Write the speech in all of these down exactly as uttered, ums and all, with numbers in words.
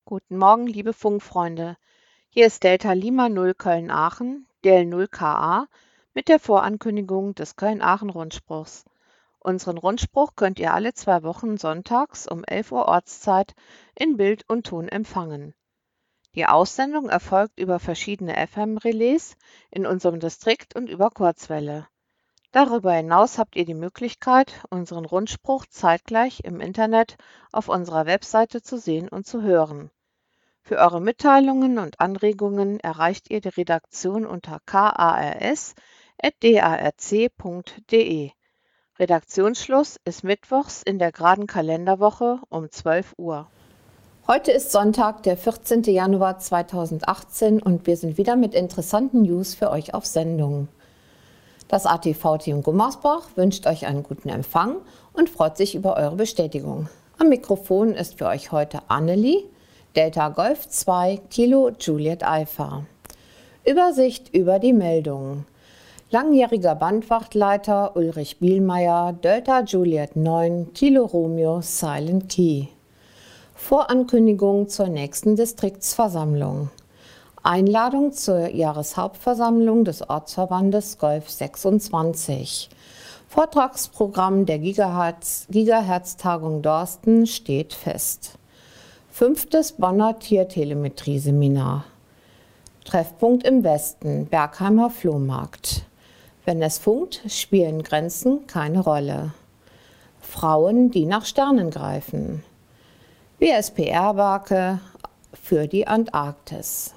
Guten Morgen, liebe Funkfreunde. Hier ist Delta Lima null Köln-Aachen, D L null K A, mit der Vorankündigung des Köln-Aachen-Rundspruchs. Unseren Rundspruch könnt ihr alle zwei Wochen sonntags um elf Uhr Ortszeit in Bild und Ton empfangen. Die Aussendung erfolgt über verschiedene F M-Relais in unserem Distrikt und über Kurzwelle. Darüber hinaus habt ihr die Möglichkeit, unseren Rundspruch zeitgleich im Internet auf unserer Webseite zu sehen und zu hören. Für eure Mitteilungen und Anregungen erreicht ihr die Redaktion unter kars at darc punkt de. Redaktionsschluss ist mittwochs in der geraden Kalenderwoche um zwölf Uhr. Heute ist Sonntag, der vierzehnten Januar zweitausendachtzehn und wir sind wieder mit interessanten News für euch auf Sendung. Das A T V-Team Gummersbach wünscht euch einen guten Empfang und freut sich über eure Bestätigung. Am Mikrofon ist für euch heute Annelie, Delta Golf zwei, Kilo Juliet Alpha. Übersicht über die Meldungen. Langjähriger Bandwachtleiter Ulrich Bielmeier, Delta Juliet neun, Kilo Romeo Silent Key. Vorankündigung zur nächsten Distriktsversammlung. Einladung zur Jahreshauptversammlung des Ortsverbandes Golf sechsundzwanzig. Vortragsprogramm der Gigahertz, Gigahertz-Tagung Dorsten steht fest. Fünftes Bonner Tiertelemetrie-Seminar. Treffpunkt im Westen, Bergheimer Flohmarkt. Wenn es funkt, spielen Grenzen keine Rolle. Frauen, die nach Sternen greifen. W S P R-Werke für die Antarktis.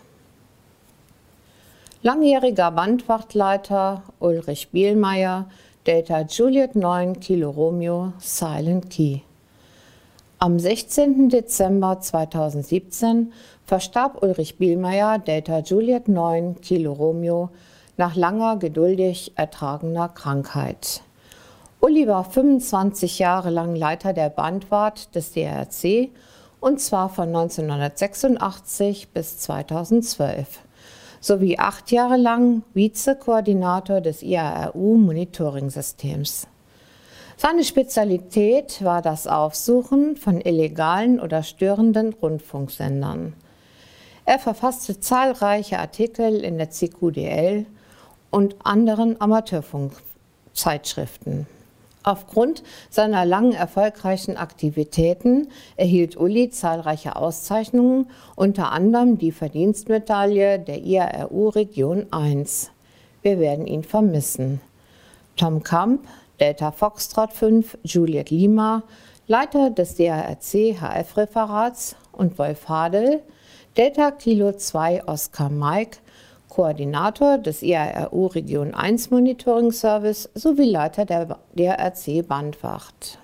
Langjähriger Bandwachtleiter Ulrich Bielmeier, Delta Juliet neun, Kilo Romeo, Silent Key. Am sechzehnten Dezember zweitausendsiebzehn verstarb Ulrich Bielmeier, Delta Juliet neun, Kilo Romeo, nach langer, geduldig ertragener Krankheit. Uli war fünfundzwanzig Jahre lang Leiter der Bandwart des D R C und zwar von neunzehnhundertsechsundachtzig bis zweitausendzwölf, sowie acht Jahre lang Vizekoordinator des I A R U-Monitoring-Systems. Seine Spezialität war das Aufsuchen von illegalen oder störenden Rundfunksendern. Er verfasste zahlreiche Artikel in der C Q D L und anderen Amateurfunkzeitschriften. Aufgrund seiner langen erfolgreichen Aktivitäten erhielt Uli zahlreiche Auszeichnungen, unter anderem die Verdienstmedaille der I A R U Region eins. Wir werden ihn vermissen. Tom Kamp, Delta Foxtrot fünf, Juliet Lima, Leiter des D A R C H F-Referats und Wolf Hadel, Delta Kilo zwei Oscar Mike, Koordinator des I A R U Region eins Monitoring Service sowie Leiter der D A R C Bandwacht.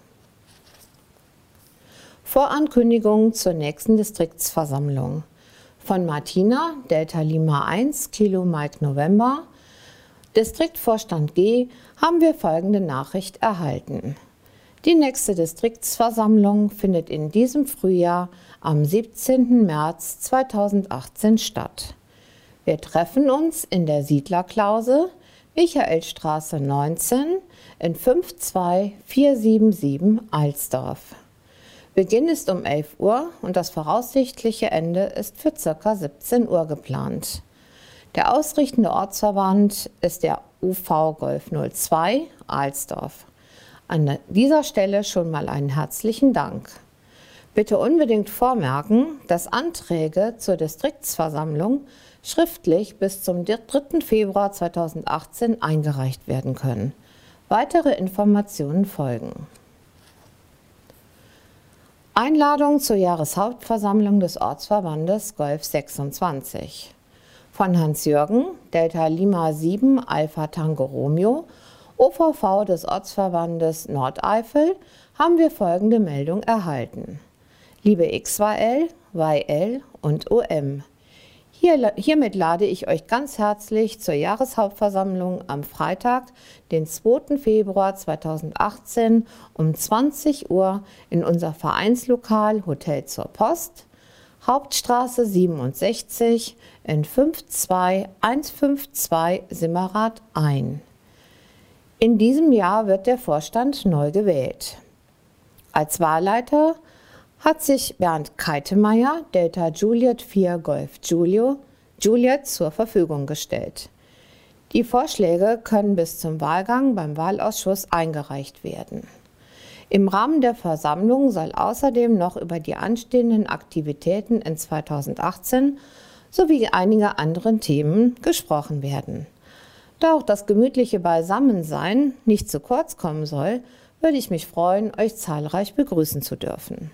Vorankündigung zur nächsten Distriktsversammlung. Von Martina, Delta Lima eins, Kilo Mike November, Distriktvorstand G, haben wir folgende Nachricht erhalten. Die nächste Distriktsversammlung findet in diesem Frühjahr am siebzehnten März zweitausendachtzehn statt. Wir treffen uns in der Siedlerklause, Michaelstraße neunzehn in fünf zwei vier sieben sieben Alsdorf. Beginn ist um elf Uhr und das voraussichtliche Ende ist für ca. siebzehn Uhr geplant. Der ausrichtende Ortsverband ist der U V Golf null zwei Alsdorf. An dieser Stelle schon mal einen herzlichen Dank. Bitte unbedingt vormerken, dass Anträge zur Distriktsversammlung schriftlich bis zum dritten Februar zweitausendachtzehn eingereicht werden können. Weitere Informationen folgen. Einladung zur Jahreshauptversammlung des Ortsverbandes Golf sechsundzwanzig. Von Hans-Jürgen, Delta Lima sieben, Alpha Tango Romeo, O V V des Ortsverbandes Nordeifel, haben wir folgende Meldung erhalten. Liebe X Y L, Y L und O M, Hier, hiermit lade ich euch ganz herzlich zur Jahreshauptversammlung am Freitag, den zweiten Februar zweitausendachtzehn um zwanzig Uhr in unser Vereinslokal Hotel zur Post, Hauptstraße siebenundsechzig in fünf zwei eins fünf zwei Simmerath ein. In diesem Jahr wird der Vorstand neu gewählt. Als Wahlleiter hat sich Bernd Keitemeyer, Delta Juliet vier Golf Julio, Juliet zur Verfügung gestellt. Die Vorschläge können bis zum Wahlgang beim Wahlausschuss eingereicht werden. Im Rahmen der Versammlung soll außerdem noch über die anstehenden Aktivitäten in zweitausendachtzehn sowie einige anderen Themen gesprochen werden. Da auch das gemütliche Beisammensein nicht zu kurz kommen soll, würde ich mich freuen, euch zahlreich begrüßen zu dürfen.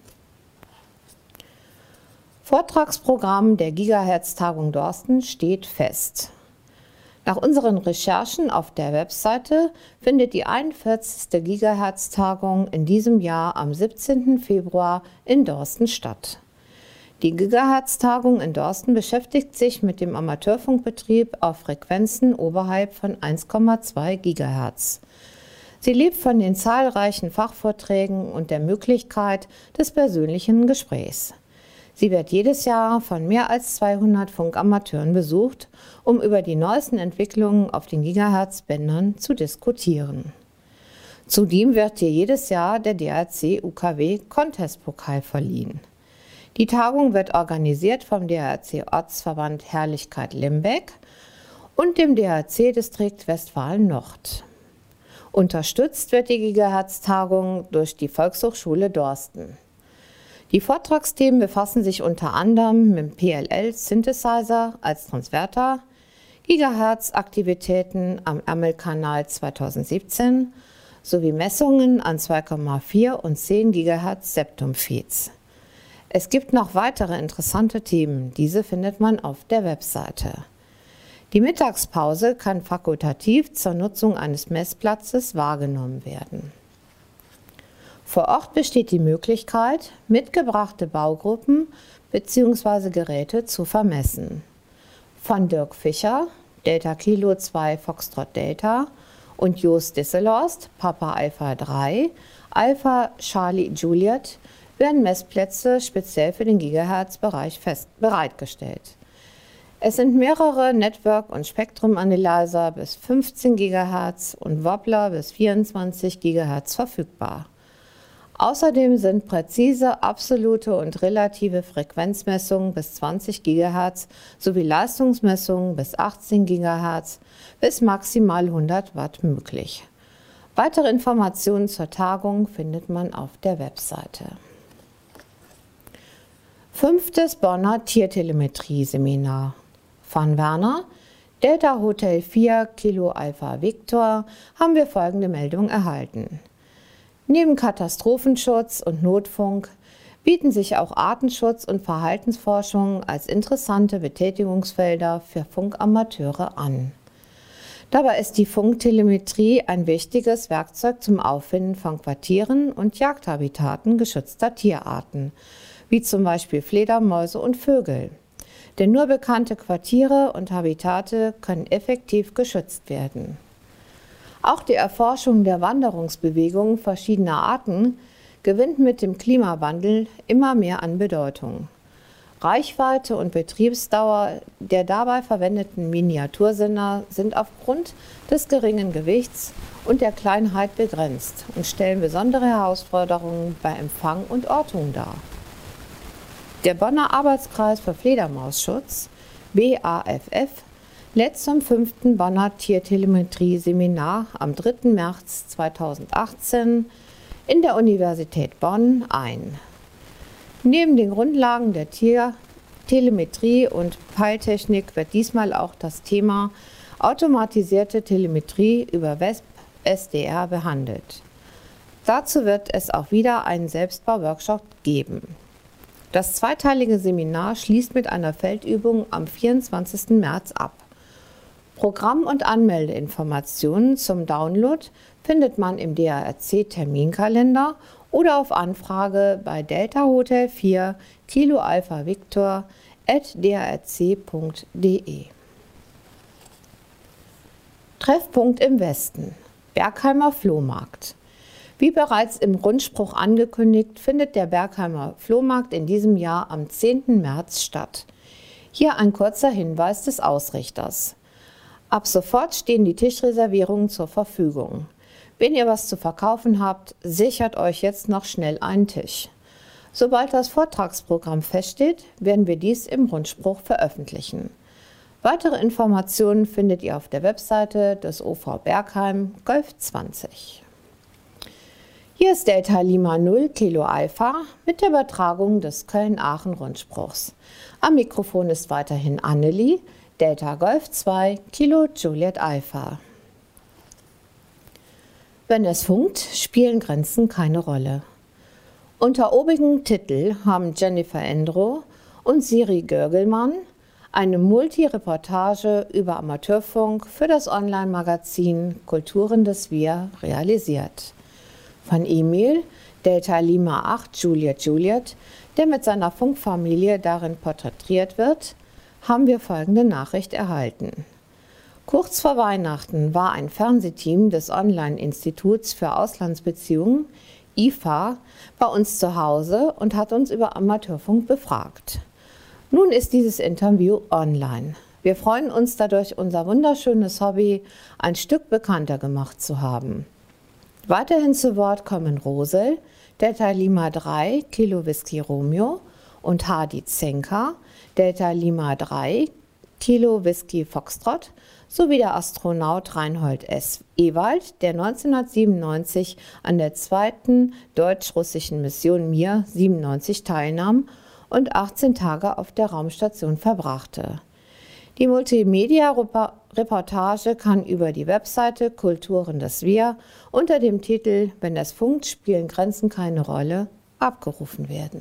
Vortragsprogramm der Gigahertz-Tagung Dorsten steht fest. Nach unseren Recherchen auf der Webseite findet die einundvierzigste Gigahertz-Tagung in diesem Jahr am siebzehnten Februar in Dorsten statt. Die Gigahertz-Tagung in Dorsten beschäftigt sich mit dem Amateurfunkbetrieb auf Frequenzen oberhalb von eins Komma zwei Gigahertz. Sie lebt von den zahlreichen Fachvorträgen und der Möglichkeit des persönlichen Gesprächs. Sie wird jedes Jahr von mehr als zweihundert Funkamateuren besucht, um über die neuesten Entwicklungen auf den Gigahertz-Bändern zu diskutieren. Zudem wird hier jedes Jahr der D R C U K W Contest-Pokal verliehen. Die Tagung wird organisiert vom D R C-Ortsverband Herrlichkeit Limbeck und dem D R C-Distrikt Westfalen-Nord. Unterstützt wird die Gigahertz-Tagung durch die Volkshochschule Dorsten. Die Vortragsthemen befassen sich unter anderem mit dem P L L-Synthesizer als Transverter, Gigahertz-Aktivitäten am Ärmelkanal zweitausendsiebzehn sowie Messungen an zwei Komma vier und zehn Gigahertz Septum-Feeds. Es gibt noch weitere interessante Themen, diese findet man auf der Webseite. Die Mittagspause kann fakultativ zur Nutzung eines Messplatzes wahrgenommen werden. Vor Ort besteht die Möglichkeit, mitgebrachte Baugruppen bzw. Geräte zu vermessen. Von Dirk Fischer, Delta Kilo zwei Foxtrot Delta und Jos Disselhorst, Papa Alpha drei, Alpha Charlie Juliet, werden Messplätze speziell für den Gigahertz-Bereich fest bereitgestellt. Es sind mehrere Network- und Spektrum-Analyzer bis fünfzehn Gigahertz und Wobbler bis vierundzwanzig Gigahertz verfügbar. Außerdem sind präzise, absolute und relative Frequenzmessungen bis zwanzig Gigahertz sowie Leistungsmessungen bis achtzehn Gigahertz bis maximal hundert Watt möglich. Weitere Informationen zur Tagung findet man auf der Webseite. Fünftes Bonner Tiertelemetrie-Seminar von Werner, Delta Hotel vier Kilo Alpha Victor, haben wir folgende Meldung erhalten. Neben Katastrophenschutz und Notfunk bieten sich auch Artenschutz und Verhaltensforschung als interessante Betätigungsfelder für Funkamateure an. Dabei ist die Funktelemetrie ein wichtiges Werkzeug zum Auffinden von Quartieren und Jagdhabitaten geschützter Tierarten, wie zum Beispiel Fledermäuse und Vögel. Denn nur bekannte Quartiere und Habitate können effektiv geschützt werden. Auch die Erforschung der Wanderungsbewegungen verschiedener Arten gewinnt mit dem Klimawandel immer mehr an Bedeutung. Reichweite und Betriebsdauer der dabei verwendeten Miniatursender sind aufgrund des geringen Gewichts und der Kleinheit begrenzt und stellen besondere Herausforderungen bei Empfang und Ortung dar. Der Bonner Arbeitskreis für Fledermausschutz, B A F F, lädt zum fünften Bonner Tiertelemetrie-Seminar am dritten März zweitausendachtzehn in der Universität Bonn ein. Neben den Grundlagen der Tiertelemetrie und Peiltechnik wird diesmal auch das Thema automatisierte Telemetrie über Web S D R behandelt. Dazu wird es auch wieder einen Selbstbau-Workshop geben. Das zweiteilige Seminar schließt mit einer Feldübung am vierundzwanzigsten März ab. Programm- und Anmeldeinformationen zum Download findet man im D R C-Terminkalender oder auf Anfrage bei Delta Hotel vier Kilo Alpha Victor at d r c punkt d e. Treffpunkt im Westen, Bergheimer Flohmarkt. Wie bereits im Rundspruch angekündigt, findet der Bergheimer Flohmarkt in diesem Jahr am zehnten März statt. Hier ein kurzer Hinweis des Ausrichters. Ab sofort stehen die Tischreservierungen zur Verfügung. Wenn ihr was zu verkaufen habt, sichert euch jetzt noch schnell einen Tisch. Sobald das Vortragsprogramm feststeht, werden wir dies im Rundspruch veröffentlichen. Weitere Informationen findet ihr auf der Webseite des O V Bergheim Golf zwanzig. Hier ist Delta Lima null Kilo Alpha mit der Übertragung des Köln-Aachen-Rundspruchs. Am Mikrofon ist weiterhin Annelie, Delta Golf zwei Kilo Juliet Alpha. Wenn es funkt, spielen Grenzen keine Rolle. Unter obigen Titel haben Jennifer Endro und Siri Görgelmann eine Multi-Reportage über Amateurfunk für das Online-Magazin Kulturen des Wir realisiert. Von Emil, Delta Lima acht Juliet Juliet, der mit seiner Funkfamilie darin porträtiert wird, haben wir folgende Nachricht erhalten. Kurz vor Weihnachten war ein Fernsehteam des Online-Instituts für Auslandsbeziehungen, I F A, bei uns zu Hause und hat uns über Amateurfunk befragt. Nun ist dieses Interview online. Wir freuen uns dadurch, unser wunderschönes Hobby ein Stück bekannter gemacht zu haben. Weiterhin zu Wort kommen Rosel, Delta Lima drei Kilo Whisky Romeo und Hadi Zenka, Delta Lima drei Kilo Whisky Foxtrot, sowie der Astronaut Reinhold S. Ewald, der neunzehnhundertsiebenundneunzig an der zweiten deutsch-russischen Mission Mir siebenundneunzig teilnahm und achtzehn Tage auf der Raumstation verbrachte. Die Multimedia-Reportage kann über die Webseite Kulturen des Wir unter dem Titel Wenn es funkt, spielen Grenzen keine Rolle abgerufen werden.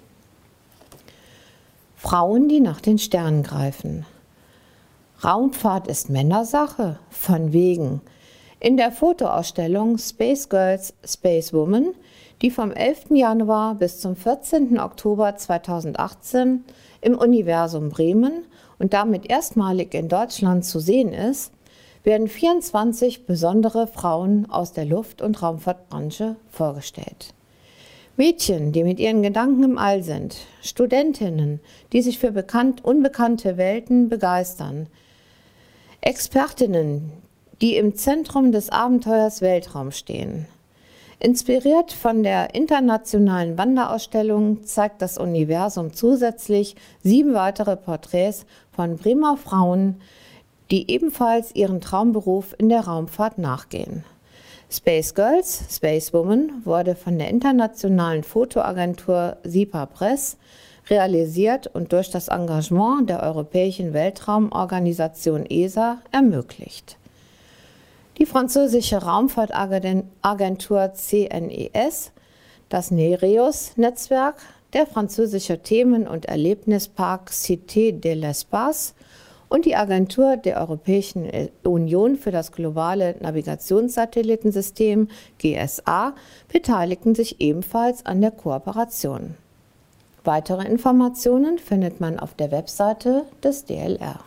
Frauen, die nach den Sternen greifen. Raumfahrt ist Männersache? Von wegen. In der Fotoausstellung Space Girls, Space Women, die vom elften Januar bis zum vierzehnten Oktober zweitausendachtzehn im Universum Bremen und damit erstmalig in Deutschland zu sehen ist, werden vierundzwanzig besondere Frauen aus der Luft- und Raumfahrtbranche vorgestellt. Mädchen, die mit ihren Gedanken im All sind, Studentinnen, die sich für bekannt, unbekannte Welten begeistern, Expertinnen, die im Zentrum des Abenteuers Weltraum stehen. Inspiriert von der internationalen Wanderausstellung zeigt das Universum zusätzlich sieben weitere Porträts von Bremer Frauen, die ebenfalls ihren Traumberuf in der Raumfahrt nachgehen. Space Girls, Space Woman wurde von der internationalen Fotoagentur SIPA Press realisiert und durch das Engagement der Europäischen Weltraumorganisation E S A ermöglicht. Die französische Raumfahrtagentur C N E S, das Nereus-Netzwerk, der französische Themen- und Erlebnispark Cité de l'Espace und die Agentur der Europäischen Union für das globale Navigationssatellitensystem G S A beteiligten sich ebenfalls an der Kooperation. Weitere Informationen findet man auf der Webseite des D L R.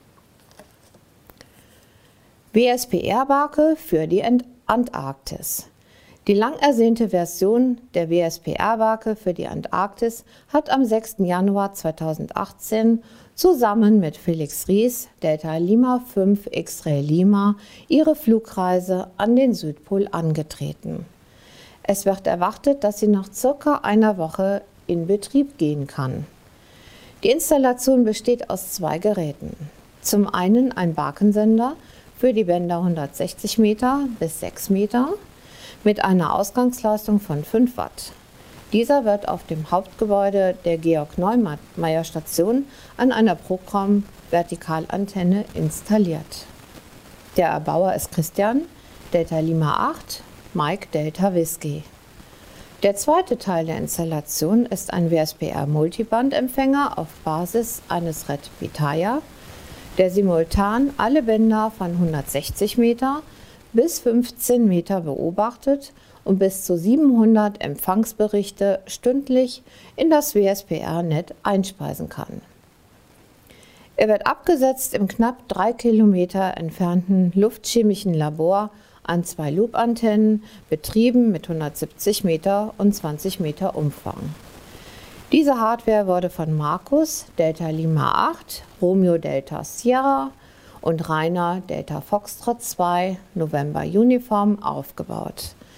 W S P R-Barke für die Antarktis. Die lang ersehnte Version der W S P R-Barke für die Antarktis hat am sechsten Januar zweitausendachtzehn zusammen mit Felix Ries, Delta Lima fünf X-Ray Lima, ihre Flugreise an den Südpol angetreten. Es wird erwartet, dass sie nach circa einer Woche in Betrieb gehen kann. Die Installation besteht aus zwei Geräten. Zum einen ein Barkensender für die Bänder hundertsechzig Meter bis sechs Meter mit einer Ausgangsleistung von fünf Watt. Dieser wird auf dem Hauptgebäude der Georg-Neumeier-Station an einer Procom-Vertikalantenne installiert. Der Erbauer ist Christian, Delta Lima acht, Mike Delta Whisky. Der zweite Teil der Installation ist ein W S P R-Multiband-Empfänger auf Basis eines Red Pitaya, der simultan alle Bänder von hundertsechzig Meter bis fünfzehn Meter beobachtet und bis zu siebenhundert Empfangsberichte stündlich in das W S P R-Netz einspeisen kann. Er wird abgesetzt im knapp drei Kilometer entfernten luftchemischen Labor an zwei Loop-Antennen, betrieben mit hundertsiebzig Meter und zwanzig Meter Umfang. Diese Hardware wurde von Markus, Delta Lima acht, Romeo Delta Sierra und Rainer Delta Foxtrot zwei, November Uniform aufgebaut.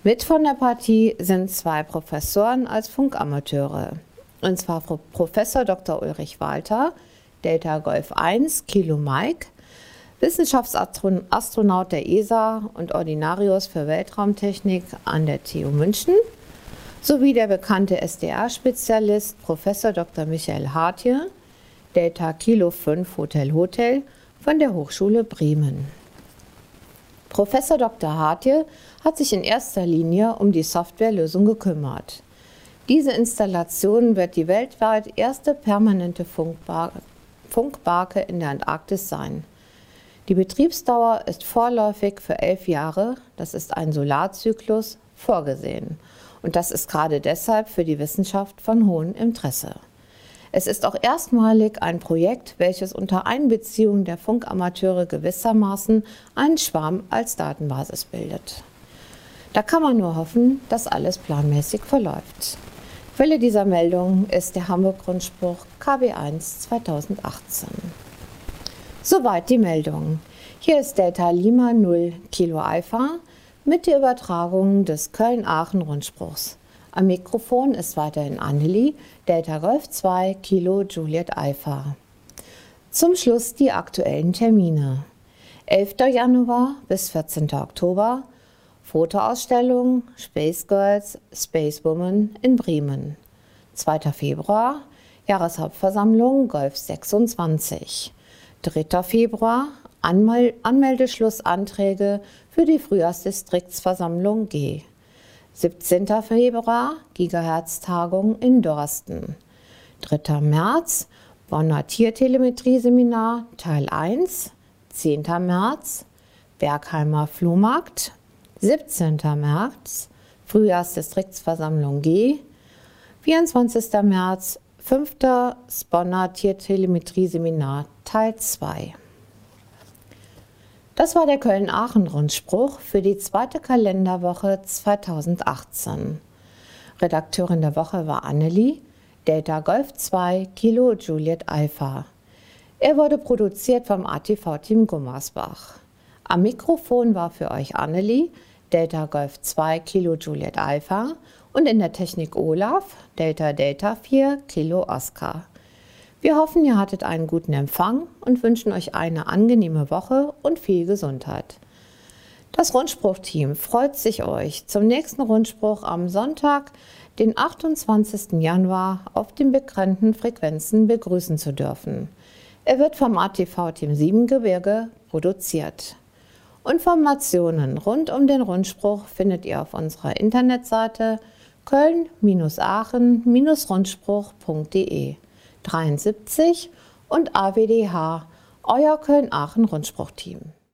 Mit von der Partie sind zwei Professoren als Funkamateure. Und zwar Professor Doktor Ulrich Walter, Delta Golf eins, Kilo Mike, Wissenschaftsastronaut der E S A und Ordinarius für Weltraumtechnik an der T U München, sowie der bekannte S D R-Spezialist Professor Doktor Michael Hartje, Delta Kilo fünf Hotel Hotel von der Hochschule Bremen. Professor Doktor Hartje hat sich in erster Linie um die Softwarelösung gekümmert. Diese Installation wird die weltweit erste permanente Funkbar- Funkbarke in der Antarktis sein. Die Betriebsdauer ist vorläufig für elf Jahre, das ist ein Solarzyklus, vorgesehen. Und das ist gerade deshalb für die Wissenschaft von hohem Interesse. Es ist auch erstmalig ein Projekt, welches unter Einbeziehung der Funkamateure gewissermaßen einen Schwarm als Datenbasis bildet. Da kann man nur hoffen, dass alles planmäßig verläuft. Quelle dieser Meldung ist der Hamburg-Rundspruch K B eins zweitausendachtzehn. Soweit die Meldung. Hier ist Delta Lima null Kilo Alpha mit der Übertragung des Köln-Aachen-Rundspruchs. Am Mikrofon ist weiterhin Anneli, Delta Golf zwei Kilo Juliet Alpha. Zum Schluss die aktuellen Termine. elfter Januar bis vierzehnter Oktober, Fotoausstellung Space Girls, Space Woman in Bremen. zweiter Februar, Jahreshauptversammlung Golf sechsundzwanzig. dritter Februar, Anmel- Anmeldeschlussanträge für die Frühjahrsdistriktsversammlung G. siebzehnter Februar, Gigahertz-Tagung in Dorsten. dritter März, Bonner Tiertelemetrie-Seminar Teil eins. zehnter März, Bergheimer Flohmarkt. siebzehnter März, Frühjahrsdistriktsversammlung G. vierundzwanzigster März, fünfter Bonner Tiertelemetrie-Seminar Teil zwei. Das war der Köln-Aachen-Rundspruch für die zweite Kalenderwoche zweitausendachtzehn. Redakteurin der Woche war Anneli, Delta Golf zwei Kilo Juliet Alpha. Er wurde produziert vom A T V-Team Gummersbach. Am Mikrofon war für euch Anneli, Delta Golf zwei Kilo Juliet Alpha und in der Technik Olaf, Delta Delta vier Kilo Oscar. Wir hoffen, ihr hattet einen guten Empfang und wünschen euch eine angenehme Woche und viel Gesundheit. Das Rundspruch-Team freut sich, euch zum nächsten Rundspruch am Sonntag, den achtundzwanzigsten Januar, auf den bekannten Frequenzen begrüßen zu dürfen. Er wird vom A T V-Team Siebengebirge produziert. Informationen rund um den Rundspruch findet ihr auf unserer Internetseite köln Aachen Rundspruch punkt de dreiundsiebzig und A W D H, euer Köln-Aachen-Rundspruch-Team.